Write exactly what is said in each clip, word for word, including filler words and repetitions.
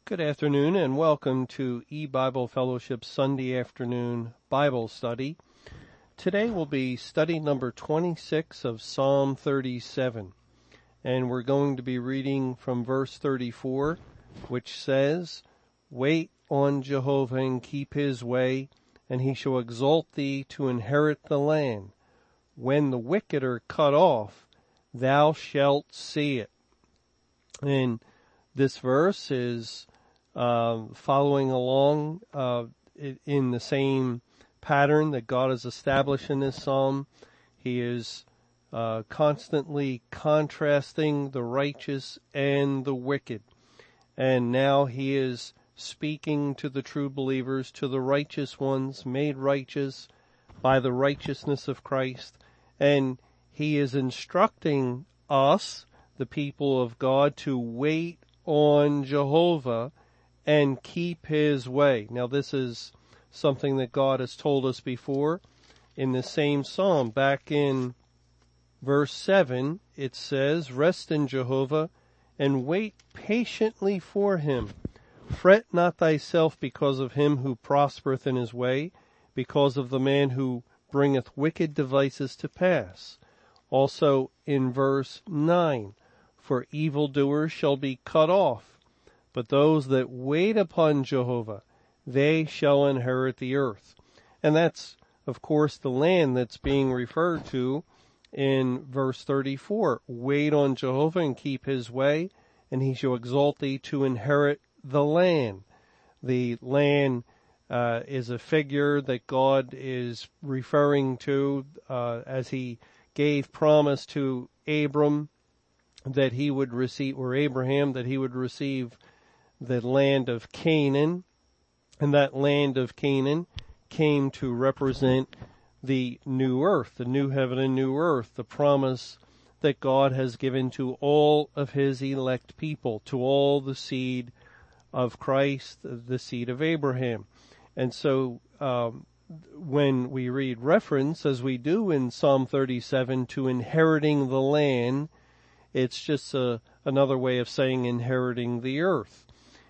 Good afternoon and welcome to E-Bible Fellowship Sunday Afternoon Bible Study. Today will be study number twenty-six of Psalm thirty-seven, and we're going to be reading from verse thirty-four, which says, "Wait on Jehovah and keep his way, and he shall exalt thee to inherit the land. When the wicked are cut off, thou shalt see it." And this verse is uh, following along uh, in the same pattern that God has established in this psalm. He is uh, constantly contrasting the righteous and the wicked. And now he is speaking to the true believers, to the righteous ones, made righteous by the righteousness of Christ. And he is instructing us, the people of God, to wait on Jehovah and keep his way. Now, this is something that God has told us before in the same psalm. Back in verse seven, it says, "Rest in Jehovah and wait patiently for him. Fret not thyself because of him who prospereth in his way, because of the man who bringeth wicked devices to pass." Also in verse nine, "For evildoers shall be cut off, but those that wait upon Jehovah, they shall inherit the earth." And that's, of course, the land that's being referred to in verse thirty-four. Wait on Jehovah and keep his way, and he shall exalt thee to inherit the land. The land uh, is a figure that God is referring to uh, as he gave promise to Abram that he would receive, or Abraham, that he would receive the land of Canaan. And that land of Canaan came to represent the new earth, the new heaven and new earth, the promise that God has given to all of his elect people, to all the seed of Christ, the seed of Abraham. And so um, when we read reference, as we do in Psalm thirty-seven, to inheriting the land, it's just a, another way of saying inheriting the earth.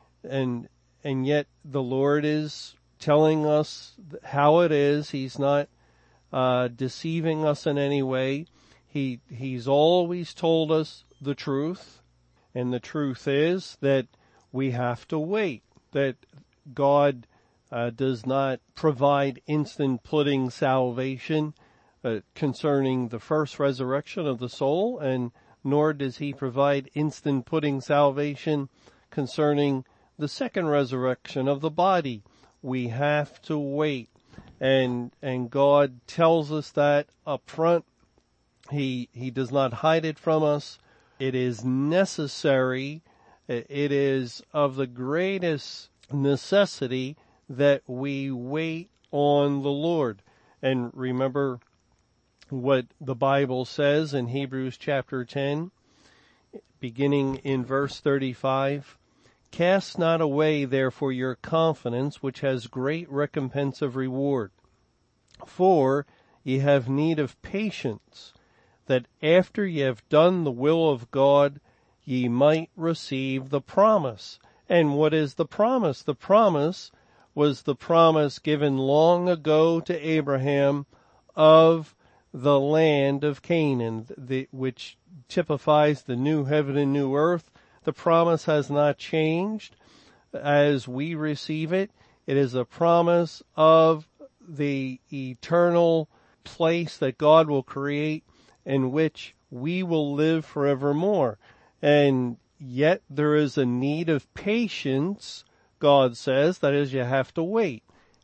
And and yet the Lord is telling us how it is. He's not uh, deceiving us in any way. He He's always told us the truth. And the truth is that we have to wait, that God uh, does not provide instant pudding salvation uh, concerning the first resurrection of the soul, and nor does he provide instant pudding salvation concerning the second resurrection of the body. We have to wait. And and God tells us that up front. He he does not hide it from us. It is necessary. It is of the greatest necessity that we wait on the Lord. And remember what the Bible says in Hebrews chapter ten, beginning in verse thirty-five. "Cast not away therefore your confidence, which has great recompense of reward. For ye have need of patience, that after ye have done the will of God, ye might receive the promise." And what is the promise? The promise was the promise given long ago to Abraham of the land of Canaan, the, which typifies the new heaven and new earth. The promise has not changed as we receive it. It is a promise of the eternal place that God will create in which we will live forevermore. And yet there is a need of patience, God says. That is, you have to wait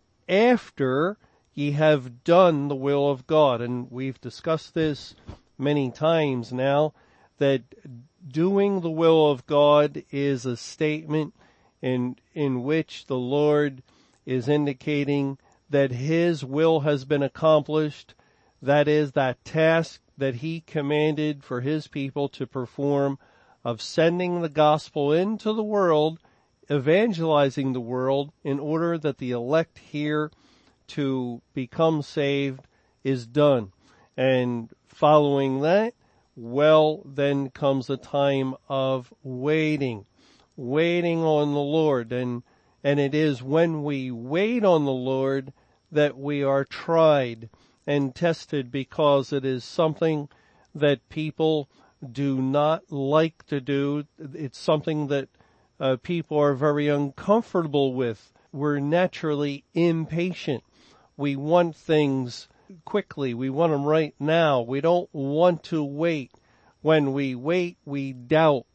after ye have done the will of God. And we've discussed this many times now, that doing the will of God is a statement in in which the Lord is indicating that his will has been accomplished. That is, that task that he commanded for his people to perform of sending the gospel into the world, evangelizing the world in order that the elect here to become saved, is done. And following that, well, then comes a time of waiting. waiting on the Lord. And, and it is when we wait on the Lord that we are tried and tested, because it is something that people do not like to do. It's something that uh, people are very uncomfortable with. We're naturally impatient. We want things quickly. We want them right now. We don't want to wait. When we wait, we doubt.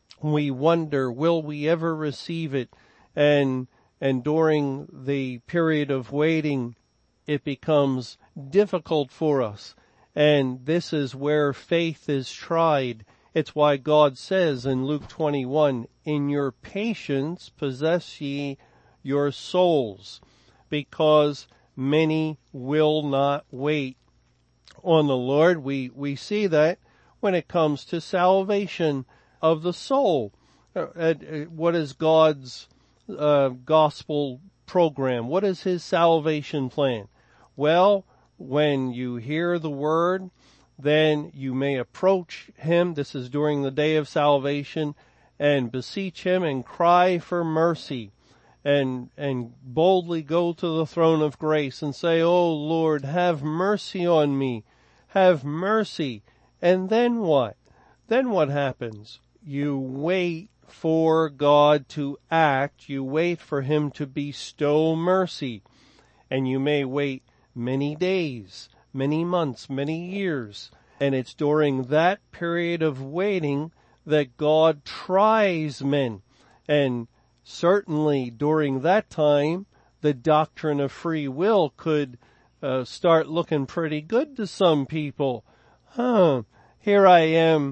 We wonder, will we ever receive it? And, and during the period of waiting, it becomes difficult for us. And this is where faith is tried. It's why God says in Luke twenty-one, in your patience possess ye your souls, because many will not wait on the Lord. We, we see that when it comes to salvation of the soul. Uh, what is God's uh, gospel program? What is his salvation plan? Well, when you hear the word, then you may approach him. This is during the day of salvation, and beseech him and cry for mercy, and, and boldly go to the throne of grace and say, oh Lord, have mercy on me. Have mercy. And then what? Then what happens? You wait for God to act. You wait for him to bestow mercy. And you may wait many days, many months, many years. And it's during that period of waiting that God tries men. And certainly during that time, the doctrine of free will could uh, start looking pretty good to some people. Huh, here I am,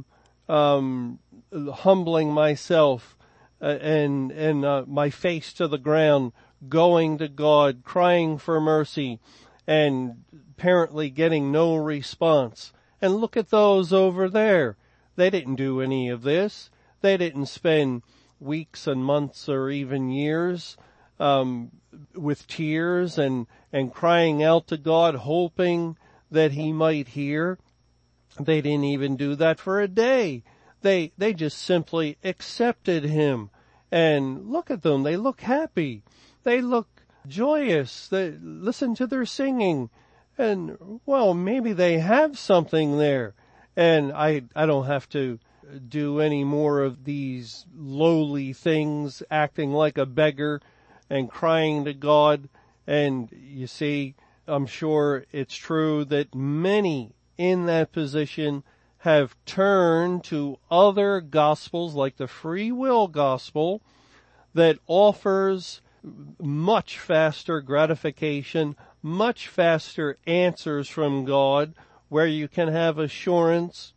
um, humbling myself uh, and, and uh, my face to the ground, going to God, crying for mercy, and apparently getting no response. And look at those over there. They didn't do any of this. They didn't spend weeks and months or even years um, with tears and, and crying out to God, hoping that he might hear. They didn't even do that for a day. They, they just simply accepted him. And look at them. They look happy. They look joyous. They listen to their singing. And, well, maybe they have something there. And I, I don't have to do any more of these lowly things, acting like a beggar and crying to God. And you see, I'm sure it's true that many in that position have turned to other gospels like the free will gospel that offers much faster gratification, much faster answers from God, where you can have assurance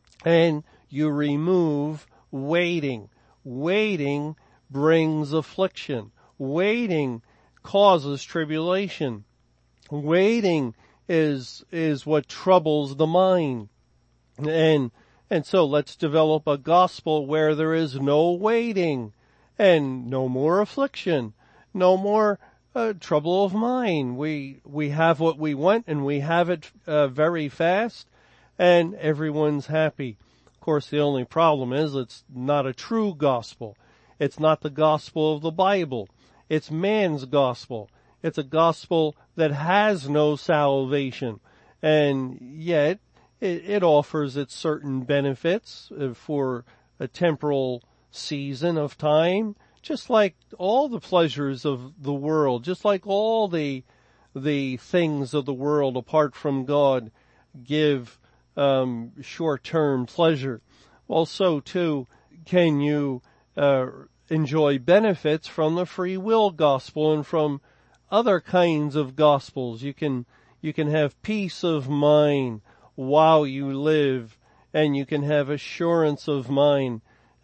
and you remove waiting. Waiting brings affliction. Waiting causes tribulation. Waiting is, is what troubles the mind. And, and so let's develop a gospel where there is no waiting and no more affliction, no more uh, trouble of mind. We, we have what we want and we have it uh, very fast and everyone's happy. Of course, the only problem is it's not a true gospel. It's not the gospel of the Bible. It's man's gospel. It's a gospel that has no salvation, and yet it, it offers its certain benefits for a temporal season of time, just like all the pleasures of the world, just like all the the things of the world apart from God give um, short-term pleasure. Well, so too can you uh, enjoy benefits from the free will gospel and from other kinds of gospels. You can, you can have peace of mind while you live, and you can have assurance of mind.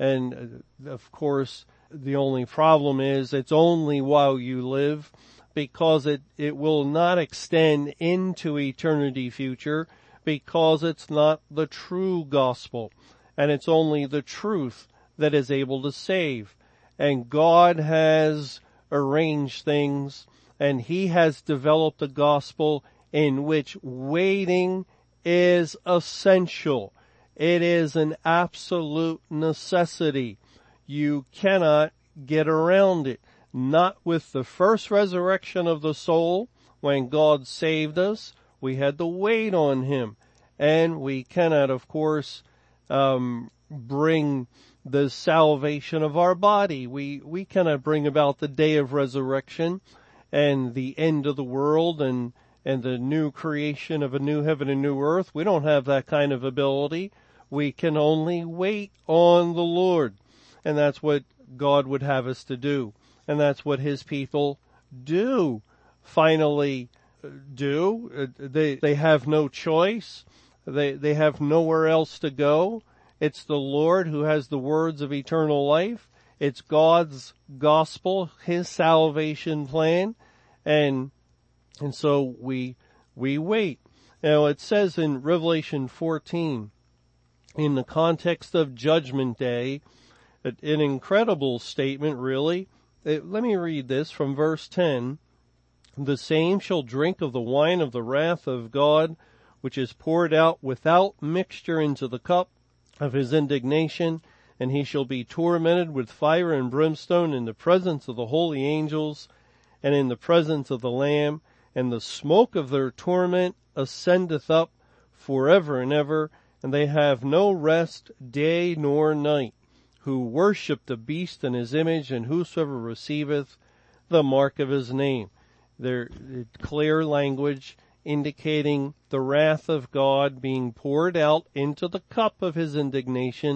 And uh, of course, the only problem is it's only while you live, because it, it will not extend into eternity future, because it's not the true gospel. And it's only the truth that is able to save. And God has arranged things, and he has developed a gospel in which waiting is essential. It is an absolute necessity. You cannot get around it. Not with the first resurrection of the soul. When God saved us, we had to wait on him. And we cannot, of course, um, bring the salvation of our body. We, we cannot bring about the day of resurrection and the end of the world and, and the new creation of a new heaven and new earth. We don't have that kind of ability. We can only wait on the Lord. And that's what God would have us to do. And that's what his people do, finally do. They, they have no choice. They, they have nowhere else to go. It's the Lord who has the words of eternal life. It's God's gospel, his salvation plan. And, and so we, we wait. Now it says in Revelation fourteen, in the context of Judgment Day, an incredible statement really. It, let me read this from verse ten. The same shall drink of the wine of the wrath of God, which is poured out without mixture into the cup of his indignation, and he shall be tormented with fire and brimstone in the presence of the holy angels and in the presence of the Lamb, and the smoke of their torment ascendeth up forever and ever, and they have no rest day nor night, who worship the beast and his image, and whosoever receiveth the mark of his name. Their clear language indicating the wrath of God being poured out into the cup of his indignation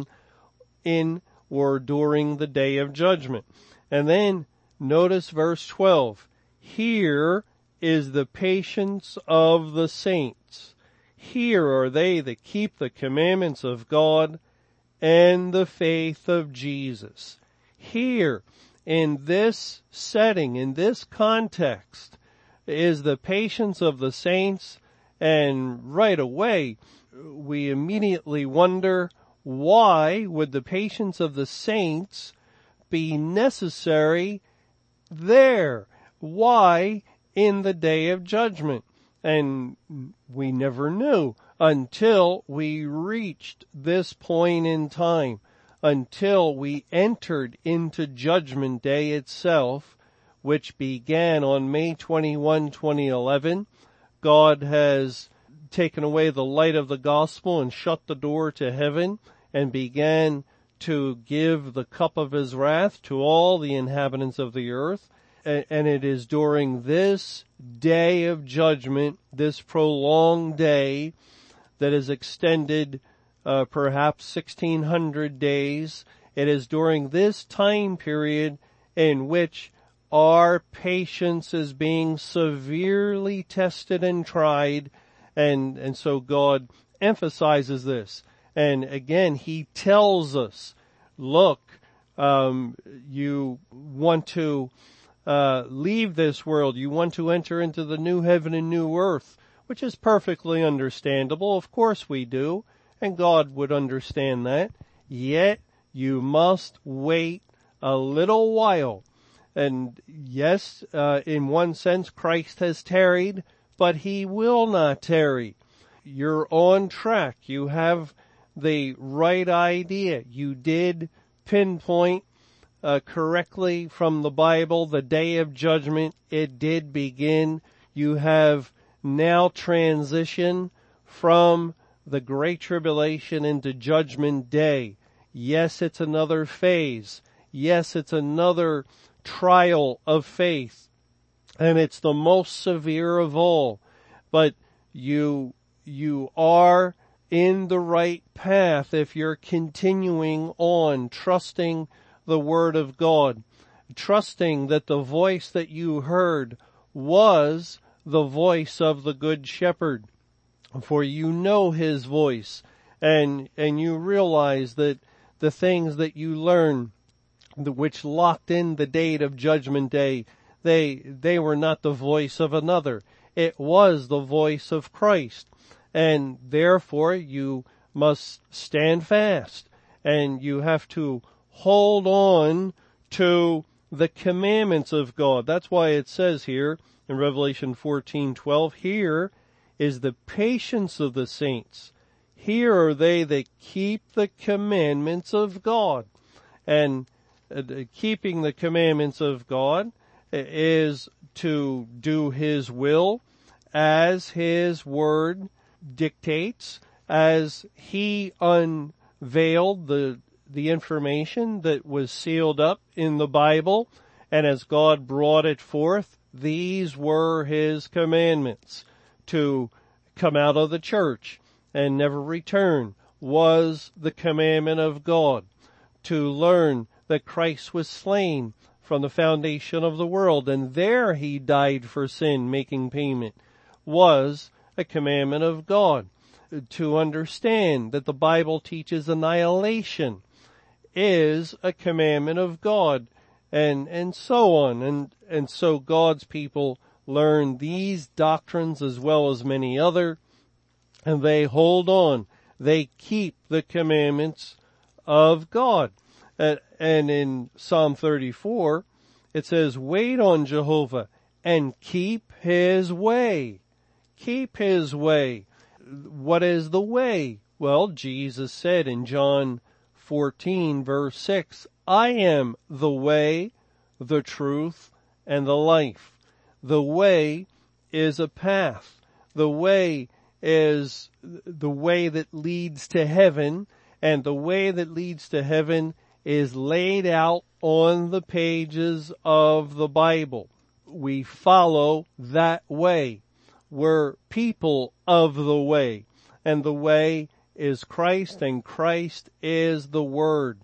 in or during the day of judgment. And then notice verse twelve. Here is the patience of the saints. Here are they that keep the commandments of God and the faith of Jesus. Here, in this setting, in this context, is the patience of the saints, and right away we immediately wonder, why would the patience of the saints be necessary there? Why in the day of judgment? And we never knew until we reached this point in time, until we entered into Judgment Day itself, which began on May twenty-first, twenty eleven. God has taken away the light of the gospel and shut the door to heaven and began to give the cup of his wrath to all the inhabitants of the earth. And it is during this day of judgment, this prolonged day that is extended uh, perhaps sixteen hundred days. It is during this time period in which our patience is being severely tested and tried. And, and so God emphasizes this. And again, he tells us, look, um, you want to uh, leave this world. You want to enter into the new heaven and new earth, which is perfectly understandable. Of course we do. And God would understand that. Yet you must wait a little while. And yes, uh, in one sense, Christ has tarried, but he will not tarry. You're on track. You have the right idea. You did pinpoint uh, correctly from the Bible the day of judgment. It did begin. You have now transitioned from the Great Tribulation into Judgment Day. Yes, it's another phase. Yes, it's another trial of faith. And it's the most severe of all. But you, you are in the right path if you're continuing on, trusting the Word of God, trusting that the voice that you heard was the voice of the Good Shepherd. For you know his voice, and, and you realize that the things that you learn, which locked in the date of Judgment Day, they, they were not the voice of another. It was the voice of Christ. And therefore you must stand fast, and you have to hold on to the commandments of God. That's why it says here in Revelation fourteen twelve, here is the patience of the saints. Here are they that keep the commandments of God. And uh, keeping the commandments of God is to do His will as His Word dictates, as He unveiled the the information that was sealed up in the Bible, and as God brought it forth. These were His commandments. To come out of the church and never return was the commandment of God. To learn that Christ was slain from the foundation of the world, and there He died for sin, making payment, was a commandment of God. To understand that the Bible teaches annihilation is a commandment of God, and and so on. And and so God's people learn these doctrines as well as many other, and they hold on. They keep the commandments of God. And, and in Psalm thirty-four, it says, wait on Jehovah and keep His way. Keep His way. What is the way? Well, Jesus said in John fourteen verse six, I am the way, the truth, and the life. The way is a path. The way is the way that leads to heaven, and the way that leads to heaven is laid out on the pages of the Bible. We follow that way. We're people of the way, and the way is Christ, and Christ is the Word.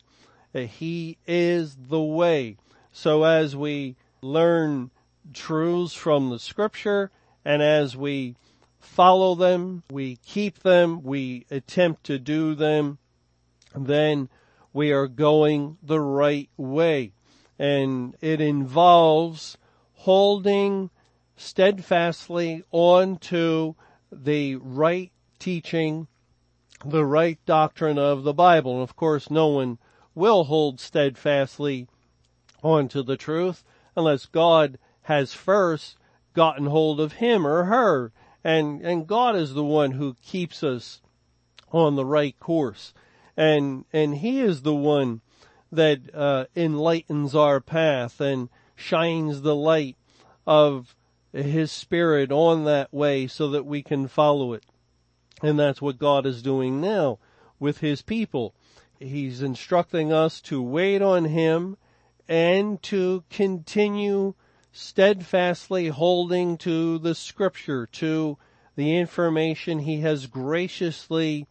He is the way. So as we learn truths from the Scripture, and as we follow them, we keep them, we attempt to do them, then we are going the right way. And it involves holding steadfastly on to the right teaching, the right doctrine of the Bible. And of course, no one will hold steadfastly onto the truth unless God has first gotten hold of him or her. And, and God is the one who keeps us on the right course. And, and He is the one that, uh, enlightens our path and shines the light of His Spirit on that way so that we can follow it. And that's what God is doing now with His people. He's instructing us to wait on Him and to continue steadfastly holding to the Scripture, to the information He has graciously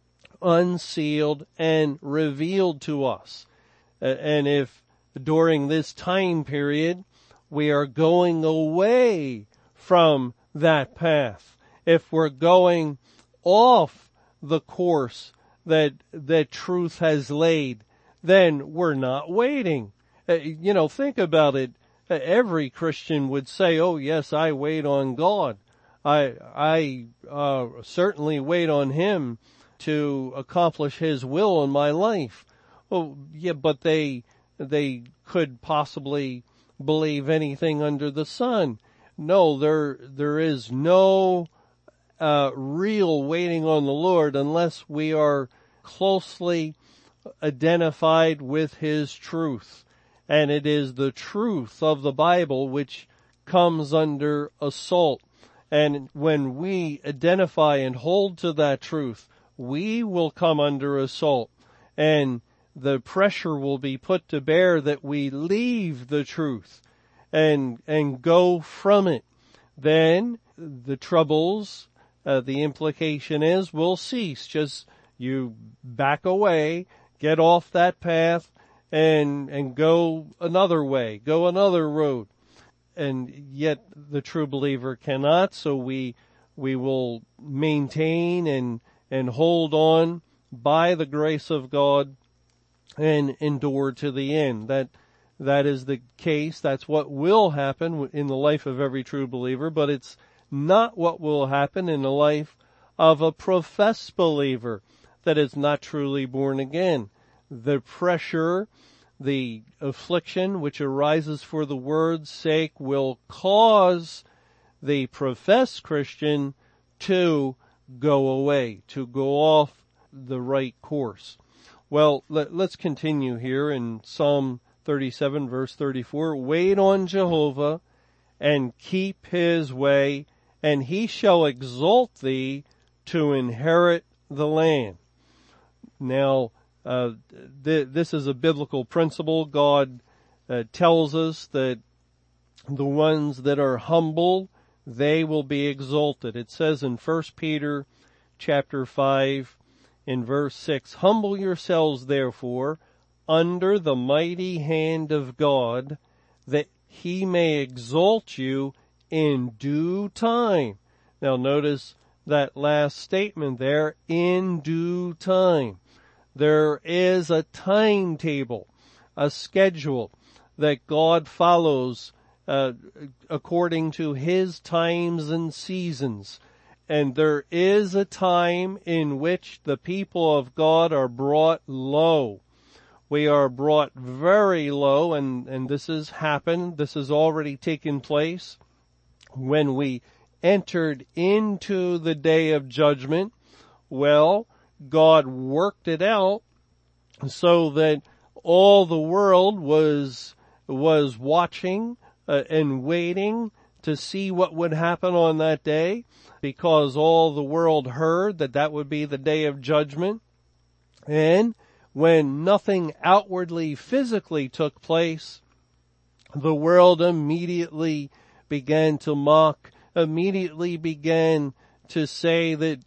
unsealed and revealed to us. And if during this time period we are going away from that path, if we're going off the course that that truth has laid, then we're not waiting. Uh, you know, think about it. Uh, every Christian would say, "Oh yes, I wait on God. I I uh, certainly wait on Him to accomplish His will in my life." Well, yeah, but they they could possibly believe anything under the sun. No, there there is no uh, real waiting on the Lord unless we are closely identified with His truth. And it is the truth of the Bible which comes under assault. And when we identify and hold to that truth, we will come under assault. And the pressure will be put to bear that we leave the truth and, and go from it. Then the troubles, uh, the implication is, will cease. Just you back away, get off that path, and, and go another way, go another road. And yet the true believer cannot, so we, we will maintain and, and hold on by the grace of God and endure to the end. That, that is the case. That's what will happen in the life of every true believer, but it's not what will happen in the life of a professed believer that is not truly born again. The pressure, the affliction which arises for the word's sake will cause the professed Christian to go away, to go off the right course. Well, let, let's continue here in Psalm thirty-seven verse thirty-four, wait on Jehovah and keep his way, and he shall exalt thee to inherit the land. Now, uh, th- this is a biblical principle. God uh, tells us that the ones that are humble, they will be exalted. It says in First Peter chapter five in verse six, humble yourselves therefore under the mighty hand of God, that he may exalt you in due time. Now notice that last statement there, in due time. There is a timetable, a schedule that God follows uh, according to his times and seasons. And there is a time in which the people of God are brought low. We are brought very low, and, and this has happened. This has already taken place when we entered into the day of judgment. Well, God worked it out so that all the world was was watching uh, and waiting to see what would happen on that day, because all the world heard that that would be the day of judgment. And when nothing outwardly, physically took place, the world immediately began to mock, immediately began to say that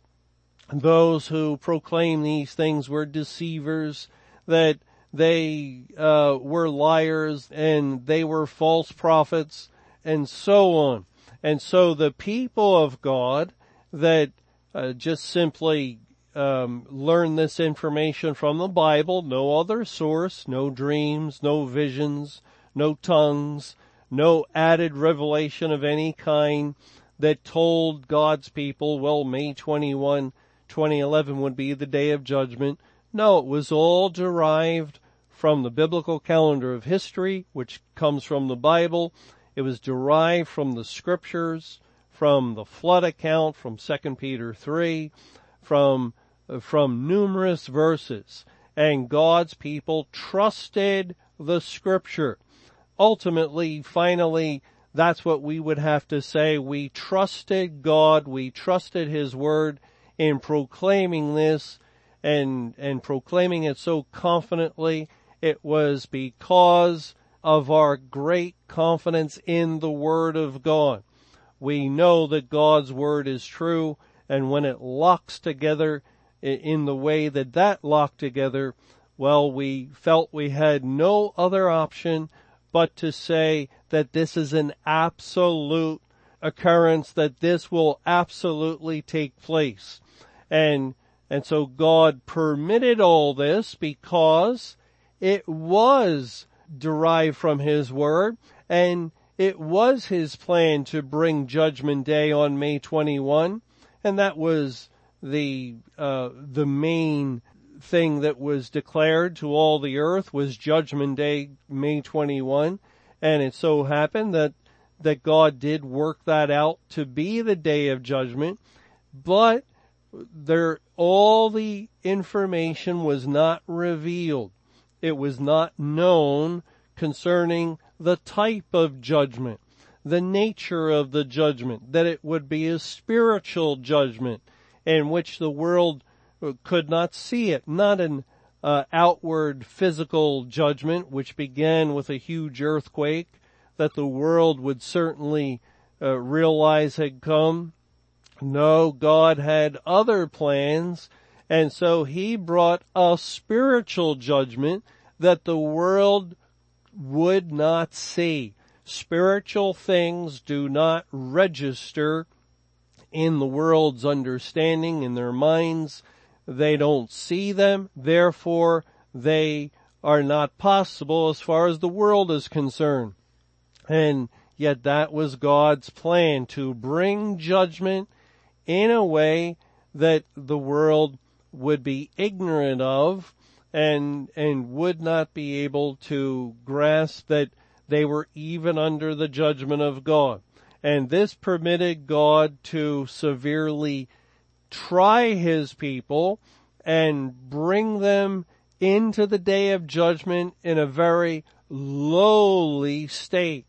those who proclaim these things were deceivers, that they uh, were liars, and they were false prophets, and so on. And so the people of God that uh, just simply um, learn this information from the Bible, no other source, no dreams, no visions, no tongues, no added revelation of any kind that told God's people, well, May twenty-first, twenty eleven would be the day of judgment. No, it was all derived from the biblical calendar of history, which comes from the Bible. It was derived from the scriptures, from the flood account, from Second Peter three, from, from numerous verses. And God's people trusted the scripture. Ultimately, finally, that's what we would have to say. We trusted God, we trusted his word in proclaiming this and, and proclaiming it so confidently. It was because of our great confidence in the word of God. We know that God's word is true, and when it locks together in the way that that locked together, well, we felt we had no other option but to say that this is an absolute occurrence, that this will absolutely take place. And, and so God permitted all this because it was derived from his word, and it was his plan to bring Judgment Day on May twenty-first, and that was the, uh, the main thing that was declared to all the earth was Judgment Day, May twenty-first, and it so happened that, that God did work that out to be the day of judgment, but there, all the information was not revealed. It was not known concerning the type of judgment, the nature of the judgment, that it would be a spiritual judgment in which the world could not see it, not an uh, outward physical judgment which began with a huge earthquake that the world would certainly uh, realize had come. No, God had other plans, and so he brought a spiritual judgment that the world would not see. Spiritual things do not register in the world's understanding, in their minds. They don't see them, therefore they are not possible as far as the world is concerned. And yet that was God's plan, to bring judgment in a way that the world would be ignorant of and and would not be able to grasp that they were even under the judgment of God. And this permitted God to severely try his people and bring them into the day of judgment in a very lowly state,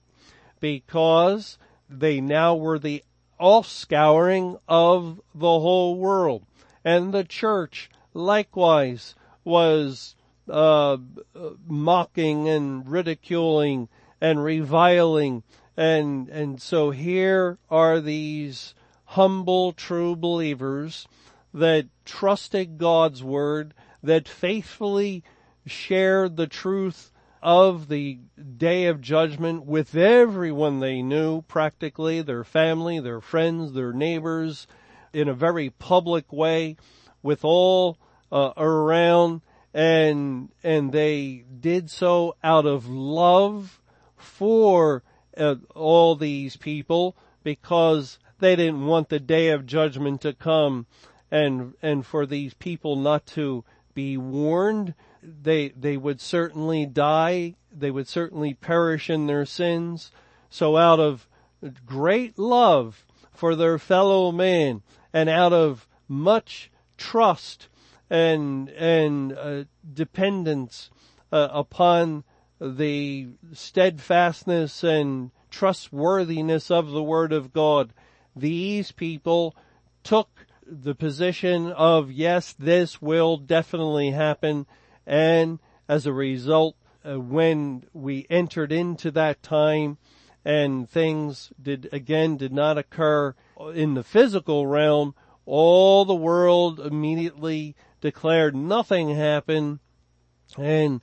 because they now were the offscouring of the whole world. And the church likewise was uh mocking and ridiculing and reviling. And and so here are these humble, true believers that trusted God's word, that faithfully shared the truth of the day of judgment with everyone they knew, practically, their family, their friends, their neighbors, in a very public way, with all uh, around, and and they did so out of love for uh, all these people, because they didn't want the day of judgment to come and and for these people not to be warned. They they would certainly die. They would certainly perish in their sins. So out of great love for their fellow man, and out of much trust and and uh, dependence uh, upon the steadfastness and trustworthiness of the Word of God, these people took the position of, yes, this will definitely happen. And as a result, uh, when we entered into that time and things did again did not occur in the physical realm, all the world immediately declared nothing happened, and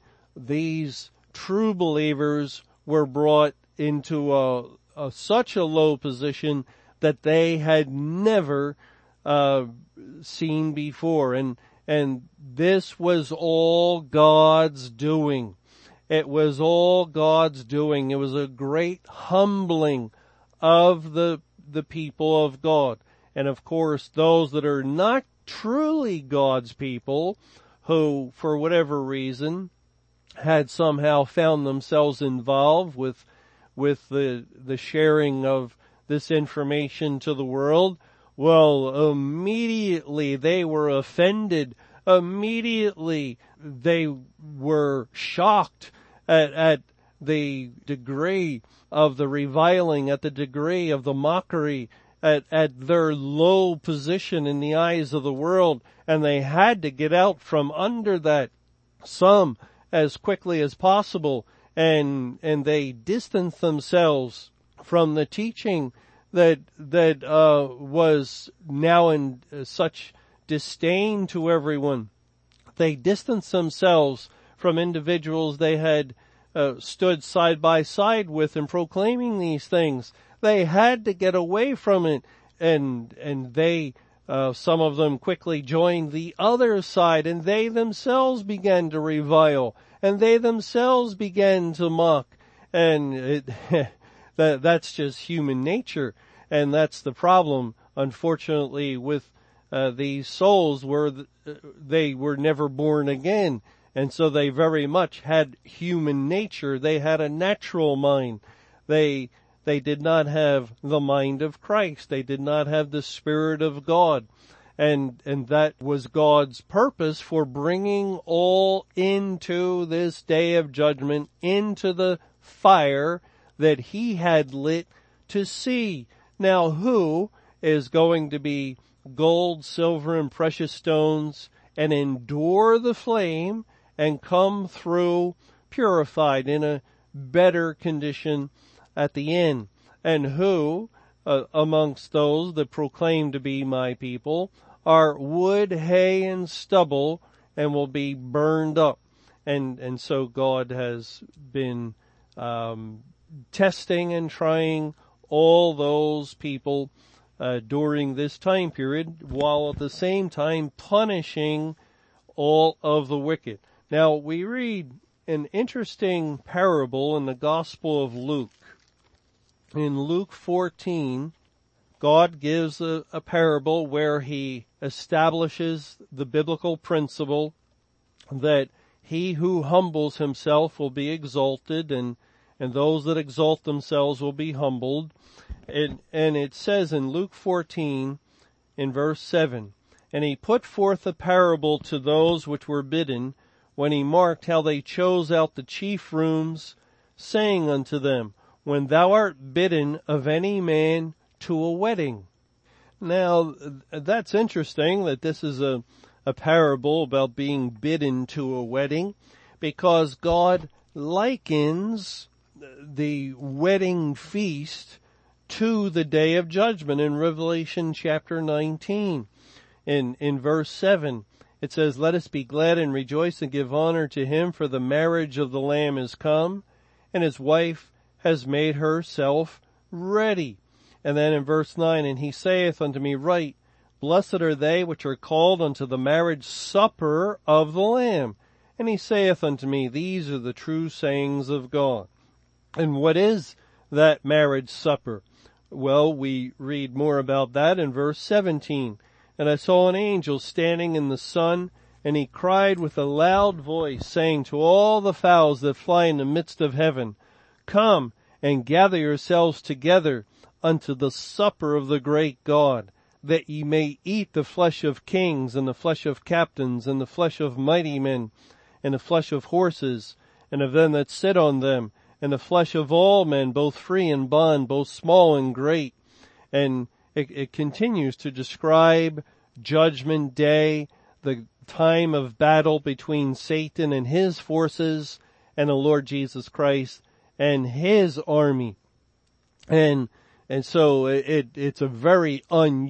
these true believers were brought into a, a such a low position that they had never uh seen before. And and this was all God's doing. It was all God's doing. It was a great humbling of the the people of God. And of course, those that are not truly God's people, who for whatever reason had somehow found themselves involved with with the the sharing of this information to the world, well, immediately they were offended. Immediately they were shocked at, at the degree of the reviling, at the degree of the mockery, at, at their low position in the eyes of the world, and they had to get out from under that, some as quickly as possible, and and they distanced themselves from the teaching that that uh was now in uh, such disdain to everyone. They distanced themselves from individuals they had uh, stood side by side with in proclaiming these things. They had to get away from it, and and they uh, some of them quickly joined the other side, and they themselves began to revile, and they themselves began to mock. And it that that's just human nature, and that's the problem, unfortunately, with uh, these souls, where th- they were never born again, and so they very much had human nature. They had a natural mind. They they did not have the mind of Christ. They did not have the Spirit of God, and and that was God's purpose for bringing all into this day of judgment, into the fire that He had lit to see. Now, who is going to be gold, silver, and precious stones and endure the flame and come through purified in a better condition at the end? And who, uh, amongst those that proclaim to be my people, are wood, hay, and stubble, and will be burned up? And and so God has been um, testing and trying all those people uh, during this time period, while at the same time punishing all of the wicked. Now, we read an interesting parable in the Gospel of Luke. In Luke fourteen, God gives a, a parable where He establishes the biblical principle that he who humbles himself will be exalted, and and those that exalt themselves will be humbled. And, and it says in Luke fourteen, in verse seven, "And he put forth a parable to those which were bidden, when he marked how they chose out the chief rooms, saying unto them, When thou art bidden of any man to a wedding. Now, that's interesting that this is a, a parable about being bidden to a wedding, because God likens the wedding feast to the day of judgment in Revelation chapter nineteen. In, in verse seven, it says, Let us be glad and rejoice and give honor to him, for the marriage of the Lamb is come, and his wife has made herself ready. And then in verse nine, And he saith unto me, Write, Blessed are they which are called unto the marriage supper of the Lamb. And he saith unto me, These are the true sayings of God. And what is that marriage supper? Well, we read more about that in verse seventeen. And I saw an angel standing in the sun, and he cried with a loud voice, saying to all the fowls that fly in the midst of heaven, Come and gather yourselves together unto the supper of the great God, that ye may eat the flesh of kings, and the flesh of captains, and the flesh of mighty men, and the flesh of horses, and of them that sit on them, and the flesh of all men, both free and bond, both small and great. And it, it continues to describe Judgment Day, the time of battle between Satan and his forces, and the Lord Jesus Christ and his army. And and so it it's a very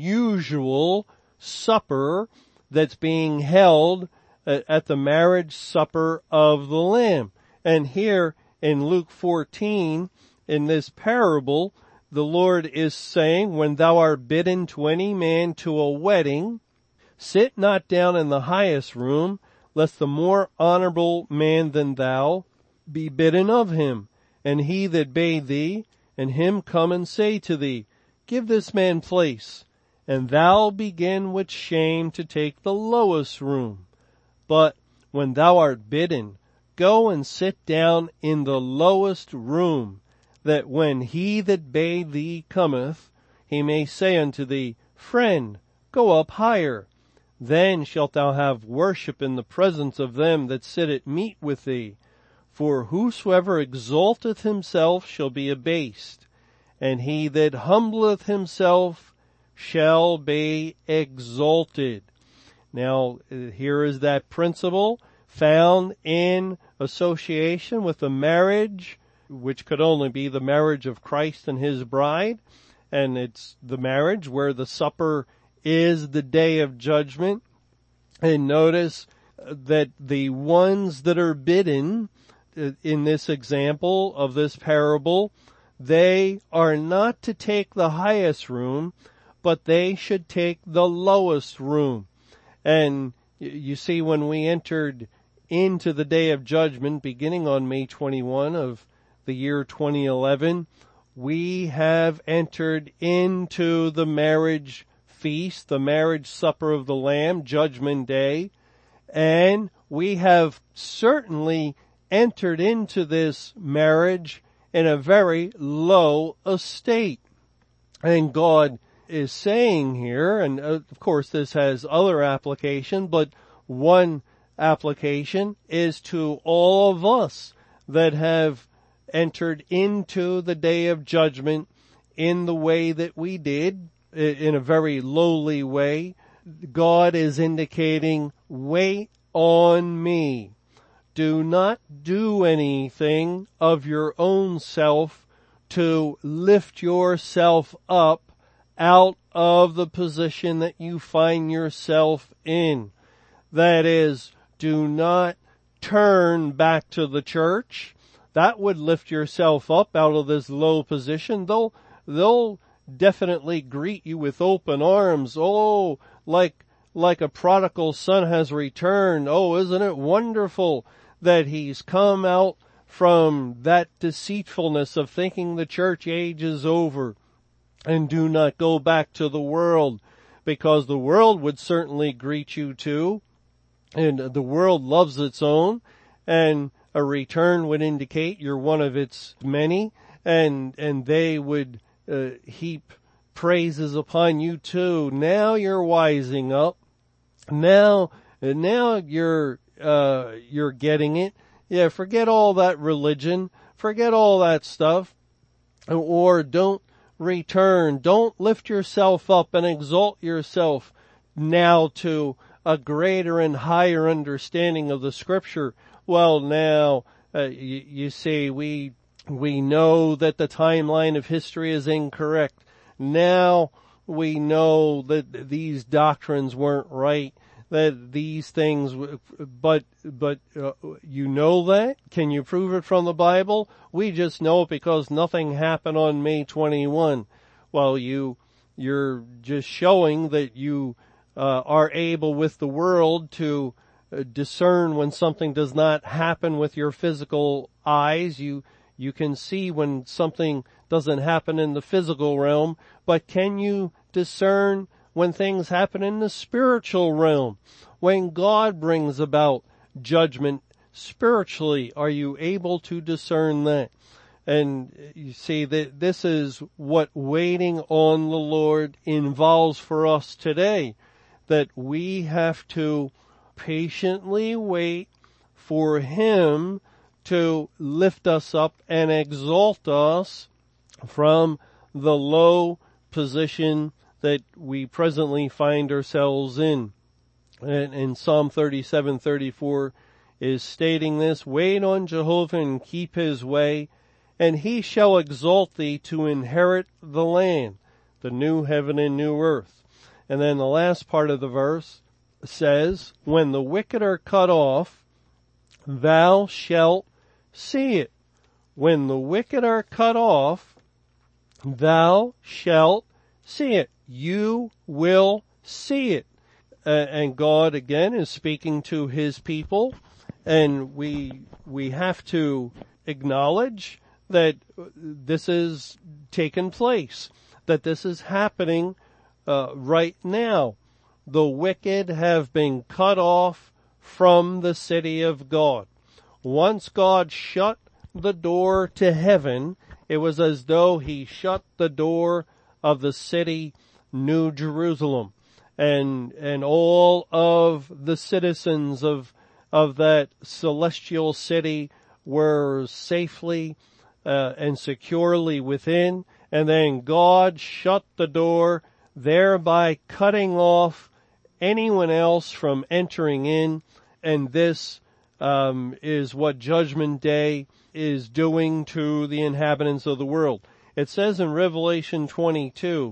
unusual supper that's being held at the marriage supper of the Lamb. And here in Luke fourteen, in this parable, the Lord is saying, When thou art bidden to any man to a wedding, sit not down in the highest room, lest the more honorable man than thou be bidden of him. And he that bade thee, and him come and say to thee, Give this man place, and thou begin with shame to take the lowest room. But when thou art bidden, go and sit down in the lowest room, that when he that bade thee cometh, he may say unto thee, Friend, go up higher. Then shalt thou have worship in the presence of them that sit at meat with thee. For whosoever exalteth himself shall be abased, and he that humbleth himself shall be exalted. Now, here is that principle found in association with the marriage, which could only be the marriage of Christ and his bride. And it's the marriage where the supper is the day of judgment. And notice that the ones that are bidden in this example of this parable, they are not to take the highest room, but they should take the lowest room. And you see, when we entered into the day of judgment, beginning on May twenty-first of the year twenty eleven, we have entered into the marriage feast, the marriage supper of the Lamb, Judgment Day, and we have certainly entered into this marriage in a very low estate. And God is saying here, and of course this has other application, but one application is to all of us that have entered into the day of judgment in the way that we did, in a very lowly way. God is indicating, wait on me. Do not do anything of your own self to lift yourself up out of the position that you find yourself in. That is, do not turn back to the church. That would lift yourself up out of this low position. They'll, they'll definitely greet you with open arms. Oh, like, like a prodigal son has returned. Oh, isn't it wonderful that he's come out from that deceitfulness of thinking the church age is over. And do not go back to the world, because the world would certainly greet you too. And the world loves its own, and a return would indicate you're one of its many, and, and they would uh, heap praises upon you too. Now you're wising up. Now, now you're, uh, you're getting it. Yeah, forget all that religion. forget all that stuff, or don't return. Don't lift yourself up and exalt yourself now to a greater and higher understanding of the Scripture. Well, now, uh, you, you see, we, we know that the timeline of history is incorrect. Now we know that these doctrines weren't right, that these things, but, but, uh, you know that? Can you prove it from the Bible? We just know it because nothing happened on May twenty-first. Well, you, you're just showing that you, uh, are able with the world to uh, discern when something does not happen with your physical eyes. You, you can see when something doesn't happen in the physical realm, but can you discern when things happen in the spiritual realm? When God brings about judgment spiritually, are you able to discern that? And you see that this is what waiting on the Lord involves for us today, that we have to patiently wait for Him to lift us up and exalt us from the low position that we presently find ourselves in. And, and Psalm thirty-seven thirty-four is stating this: wait on Jehovah and keep His way, and He shall exalt thee to inherit the land, the new heaven and new earth. And then the last part of the verse says, when the wicked are cut off, thou shalt see it. When the wicked are cut off, thou shalt see it. You will see it. Uh, and God again is speaking to His people, and we, we have to acknowledge that this is taking place, that this is happening, uh, right now. The wicked have been cut off from the city of God. Once God shut the door to heaven, it was as though He shut the door of the city, New Jerusalem, and, and all of the citizens of, of that celestial city were safely, uh, and securely within. And then God shut the door, thereby cutting off anyone else from entering in. And this, um, is what Judgment Day is doing to the inhabitants of the world. It says in Revelation twenty-two,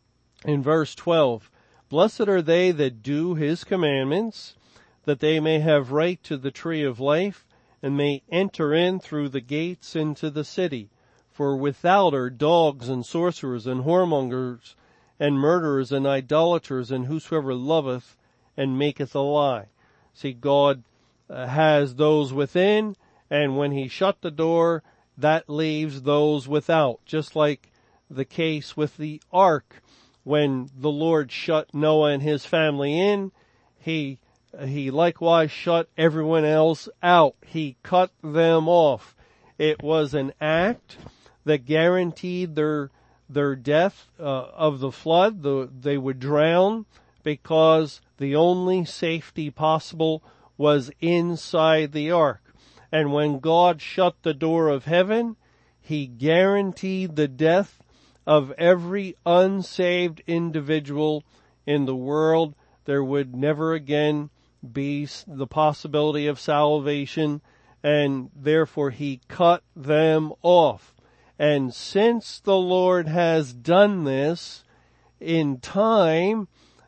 in verse twelve, blessed are they that do His commandments, that they may have right to the tree of life, and may enter in through the gates into the city. For without are dogs and sorcerers and whoremongers and murderers and idolaters and whosoever loveth and maketh a lie. See, God uh, has those within, and when He shut the door, that leaves those without. Just like the case with the ark. When the Lord shut Noah and his family in, He, He likewise shut everyone else out. He cut them off. It was an act that guaranteed their, their death, uh, of the flood. The, they would drown because the only safety possible was inside the ark. And when God shut the door of heaven, He guaranteed the death of every unsaved individual in the world. There would never again be the possibility of salvation, and therefore He cut them off. And since the Lord has done this in time,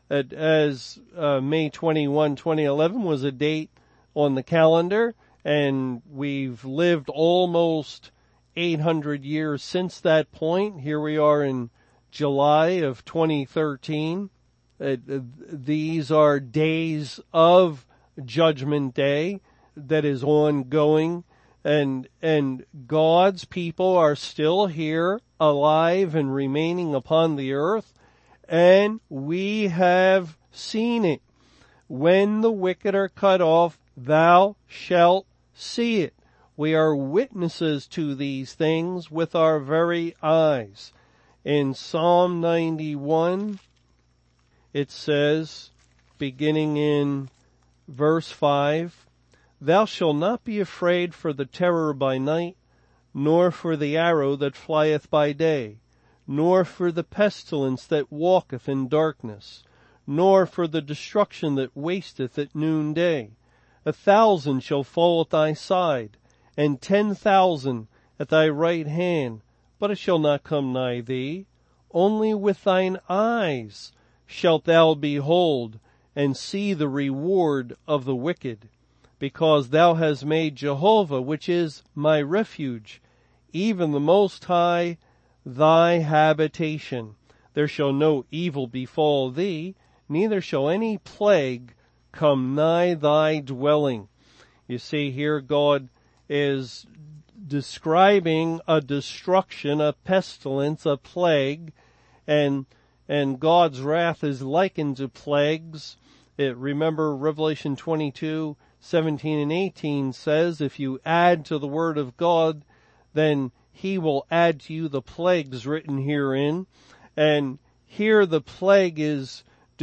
as uh, May twenty-first, twenty eleven was a date on the calendar, and we've lived almost eight hundred years since that point. Here we are in July of twenty thirteen. Uh, these are days of Judgment Day that is ongoing, and and God's people are still here, alive and remaining upon the earth, and we have seen it. When the wicked are cut off, thou shalt see it. We are witnesses to these things with our very eyes. In Psalm ninety-one, it says, beginning in verse five, thou shalt not be afraid for the terror by night, nor for the arrow that flieth by day, nor for the pestilence that walketh in darkness, nor for the destruction that wasteth at noonday. A thousand shall fall at thy side, and ten thousand at thy right hand, but it shall not come nigh thee. Only with thine eyes shalt thou behold, and see the reward of the wicked, because thou hast made Jehovah, which is my refuge, even the Most High, thy habitation. There shall no evil befall thee, neither shall any plague come nigh thy dwelling. You see here God is describing a destruction, a pestilence, a plague, and and God's wrath is likened to plagues. It, remember Revelation twenty-two, seventeen and eighteen says, if you add to the word of God, then he will add to you the plagues written herein. And here the plague is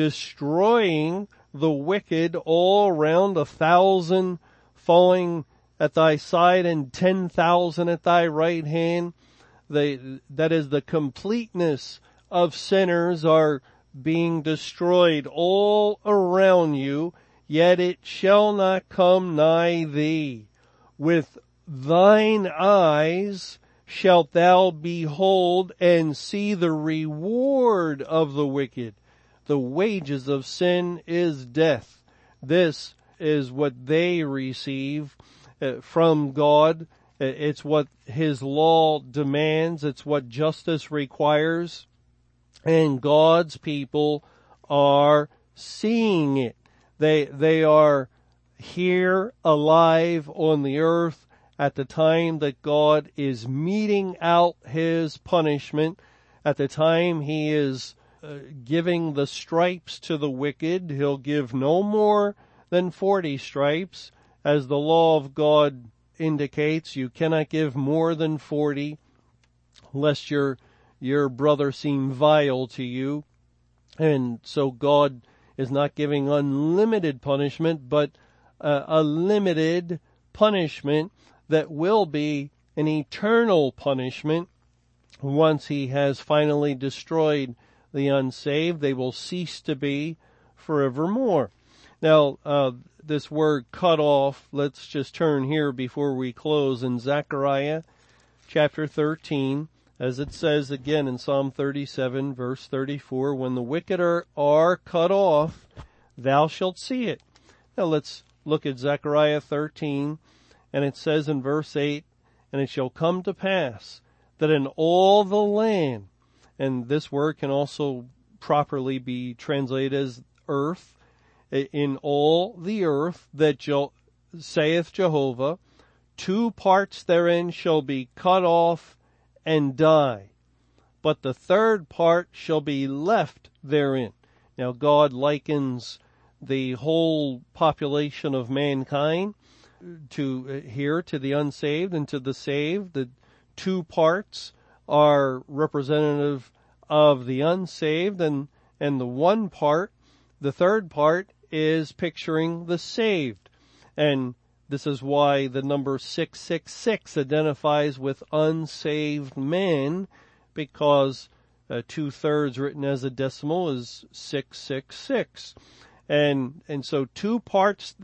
destroying the wicked all around, a thousand falling at thy side and ten thousand at thy right hand. The, that is the completeness of sinners are being destroyed all around you, yet it shall not come nigh thee. With thine eyes shalt thou behold and see the reward of the wicked. The wages of sin is death. This is what they receive uh, from God. It's what his law demands. It's what justice requires. And God's people are seeing it. They, they are here alive on the earth at the time that God is meting out his punishment, at the time he is uh, giving the stripes to the wicked. He'll give no more than forty stripes. As the law of God indicates, you cannot give more than forty, lest your your brother seem vile to you. And so God is not giving unlimited punishment, but uh, a limited punishment that will be an eternal punishment. Once he has finally destroyed the unsaved, they will cease to be forevermore. Now, uh, this word cut off, let's just turn here before we close in Zechariah chapter thirteen. As it says again in Psalm thirty-seven, verse thirty-four, when the wicked are, are cut off, thou shalt see it. Now let's look at Zechariah thirteen, and it says in verse eight, and it shall come to pass that in all the land, and this word can also properly be translated as earth, in all the earth that Je- saith Jehovah, two parts therein shall be cut off and die, but the third part shall be left therein. Now God likens the whole population of mankind to uh, here to the unsaved and to the saved. The two parts are representative of the unsaved, and and the one part, the third part, is picturing the saved. And this is why the number six six six identifies with unsaved men, because uh, two-thirds written as a decimal is six six six. And, and so two parts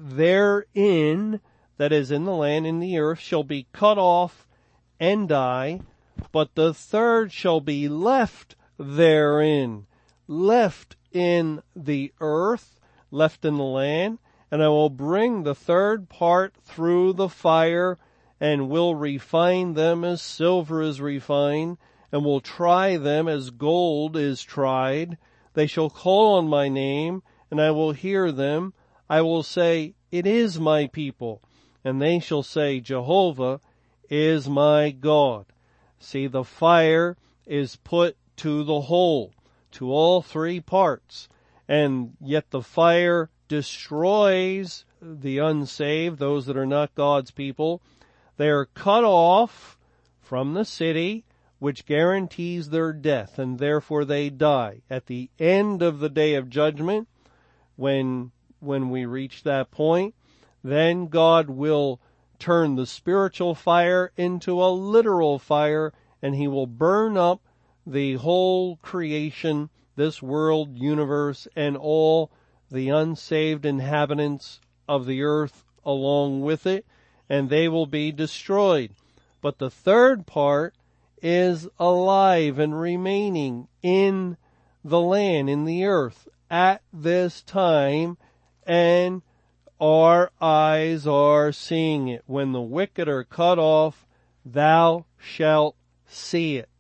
therein, that is in the land, in the earth, shall be cut off and die, but the third shall be left therein, left in the earth, left in the land. And I will bring the third part through the fire, and will refine them as silver is refined, and will try them as gold is tried. They shall call on my name, and I will hear them. I will say, it is my people. And they shall say, Jehovah is my God. See, the fire is put to the whole, to all three parts. And yet the fire destroys the unsaved, those that are not God's people. They are cut off from the city, which guarantees their death, and therefore they die. At the end of the day of judgment, when when we reach that point, then God will turn the spiritual fire into a literal fire, and he will burn up the whole creation, this world, universe, and all the unsaved inhabitants of the earth along with it, and they will be destroyed. But the third part is alive and remaining in the land, in the earth, at this time, and our eyes are seeing it. When the wicked are cut off, thou shalt see it.